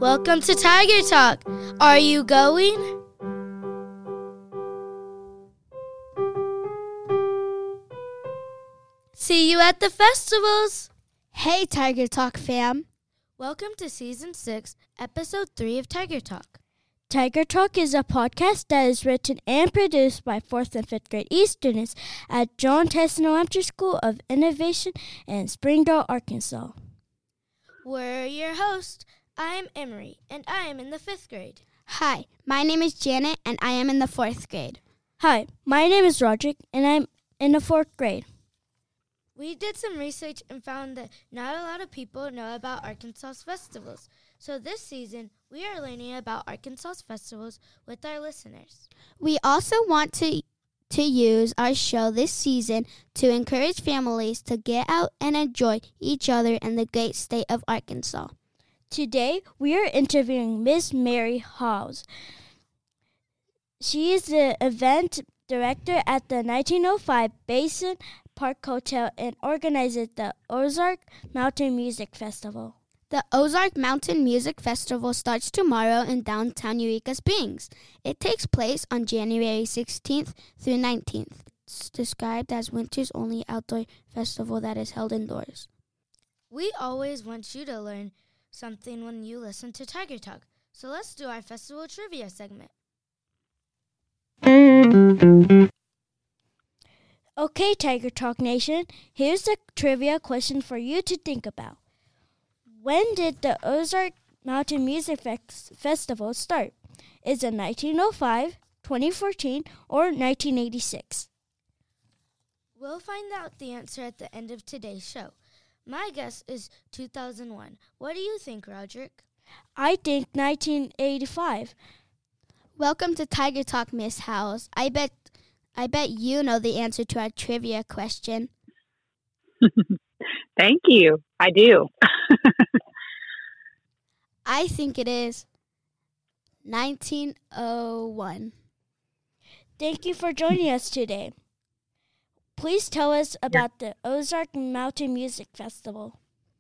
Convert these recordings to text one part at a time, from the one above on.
Welcome to Tiger Talk. Are you going? See you at the festivals. Hey, Tiger Talk fam. Welcome to Season 6, Episode 3 of Tiger Talk. Tiger Talk is a podcast that is written and produced by 4th and 5th grade East students at John Tesson Elementary School of Innovation in Springdale, Arkansas. We're your hosts. I am Emery, and I am in the 5th grade. Hi, my name is Janet, and I am in the 4th grade. Hi, my name is Roderick, and I'm in the 4th grade. We did some research and found that not a lot of people know about Arkansas's festivals. So this season, we are learning about Arkansas's festivals with our listeners. We also want to use our show this season to encourage families to get out and enjoy each other in the great state of Arkansas. Today, we are interviewing Miss Mary Hawes. She is the event director at the 1905 Basin Park Hotel and organizes the Ozark Mountain Music Festival. The Ozark Mountain Music Festival starts tomorrow in downtown Eureka Springs. It takes place on January 16th through 19th. It's described as winter's only outdoor festival that is held indoors. We always want you to learn something when you listen to Tiger Talk. So let's do our festival trivia segment. Okay, Tiger Talk Nation, here's the trivia question for you to think about. When did the Ozark Mountain Music Festival start? Is it 1905, 2014, or 1986? We'll find out the answer at the end of today's show. My guess is 2001. What do you think, Roderick? I think 1985. Welcome to Tiger Talk, Miss Howes. I bet you know the answer to our trivia question. Thank you. I do. I think it is 1901. Thank you for joining us today. Please tell us about the Ozark Mountain Music Festival.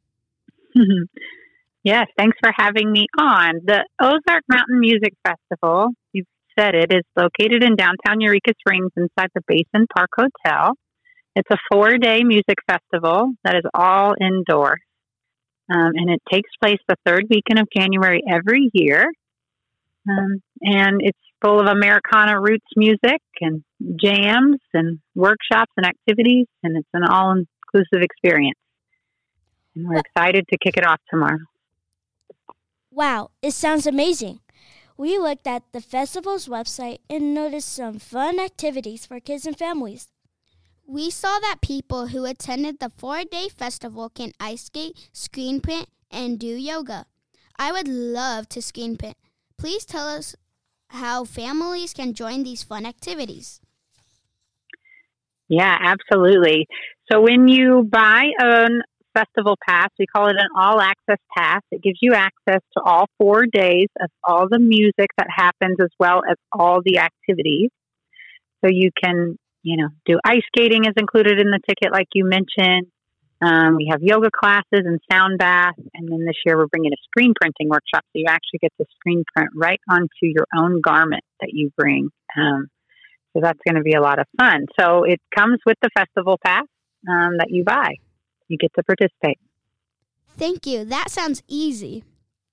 Yes, thanks for having me on. The Ozark Mountain Music Festival, you've said it, is located in downtown Eureka Springs inside the Basin Park Hotel. It's a 4-day music festival that is all indoors. And it takes place the third weekend of January every year. And it's full of Americana roots music and jams and workshops and activities. And it's an all-inclusive experience. And we're excited to kick it off tomorrow. Wow, it sounds amazing. We looked at the festival's website and noticed some fun activities for kids and families. We saw that people who attended the 4-day festival can ice skate, screen print, and do yoga. I would love to screen print. Please tell us how families can join these fun activities. Yeah, absolutely. So when you buy a festival pass, we call it an all-access pass. It gives you access to all 4 days of all the music that happens as well as all the activities. So you can do ice skating is included in the ticket, like you mentioned. We have yoga classes and sound bath. And then this year we're bringing a screen printing workshop. So you actually get to screen print right onto your own garment that you bring. So that's going to be a lot of fun. So it comes with the festival pass that you buy. You get to participate. Thank you. That sounds easy.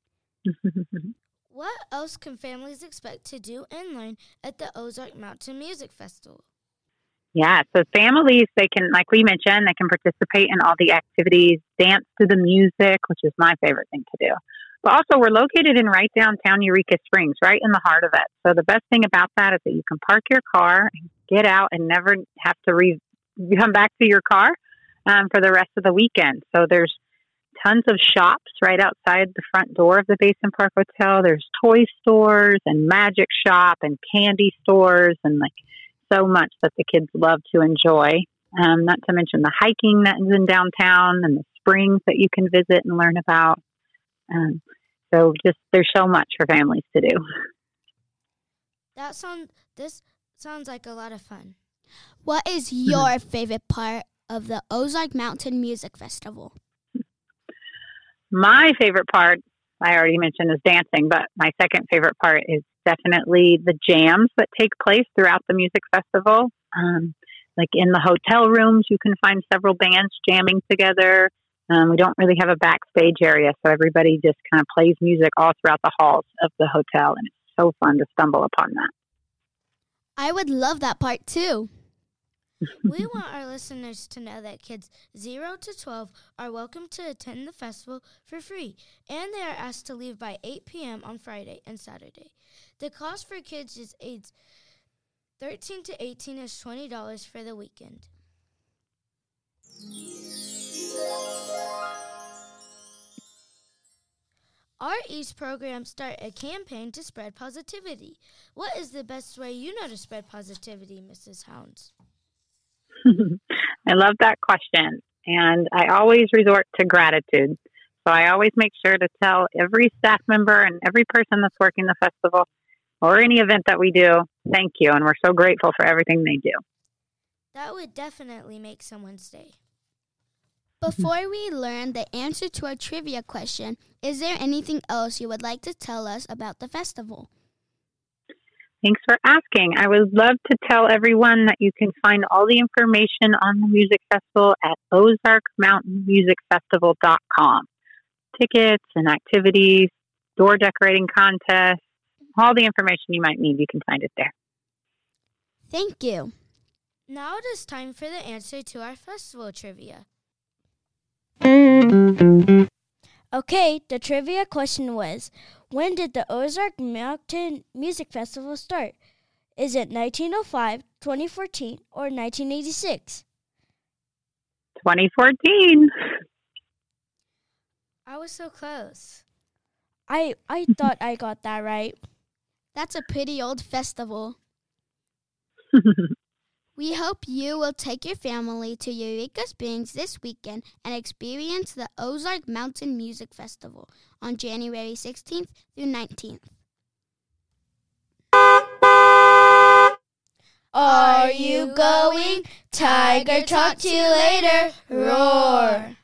What else can families expect to do and learn at the Ozark Mountain Music Festival? Yeah, so families, they can, like we mentioned, they can participate in all the activities, dance to the music, which is my favorite thing to do. But also, we're located in right downtown Eureka Springs, right in the heart of it. So the best thing about that is that you can park your car, get out, and never have to come back to your car for the rest of the weekend. So there's tons of shops right outside the front door of the Basin Park Hotel. There's toy stores and magic shop and candy stores and so much that the kids love to enjoy. Not to mention the hiking that is in downtown and the springs that you can visit and learn about. So there's so much for families to do. This sounds like a lot of fun. What is your favorite part of the Ozark Mountain Music Festival? My favorite part I already mentioned is dancing, but my second favorite part is definitely the jams that take place throughout the music festival. Like in the hotel rooms, you can find several bands jamming together. We don't really have a backstage area, so everybody just kind of plays music all throughout the halls of the hotel, and it's so fun to stumble upon that. I would love that part too. We want our listeners to know that kids 0 to 12 are welcome to attend the festival for free, and they are asked to leave by 8 p.m. on Friday and Saturday. The cost for kids is age 13 to 18 is $20 for the weekend. Our East programs start a campaign to spread positivity. What is the best way you know to spread positivity, Mrs. Hounds? I love that question, and I always resort to gratitude. So I always make sure to tell every staff member and every person that's working the festival or any event that we do, thank you, and we're so grateful for everything they do. That would definitely make someone's day. Before we learn the answer to our trivia question, is there anything else you would like to tell us about the festival? Thanks for asking. I would love to tell everyone that you can find all the information on the music festival at ozarkmountainmusicfestival.com. Tickets and activities, door decorating contests, all the information you might need, you can find it there. Thank you. Now it is time for the answer to our festival trivia. Okay, the trivia question was, when did the Ozark Mountain Music Festival start? Is it 1905, 2014, or 1986? 2014. I was so close. I thought I got that right. That's a pretty old festival. We hope you will take your family to Eureka Springs this weekend and experience the Ozark Mountain Music Festival on January 16th through 19th. Are you going? Tiger, talk to you later. Roar.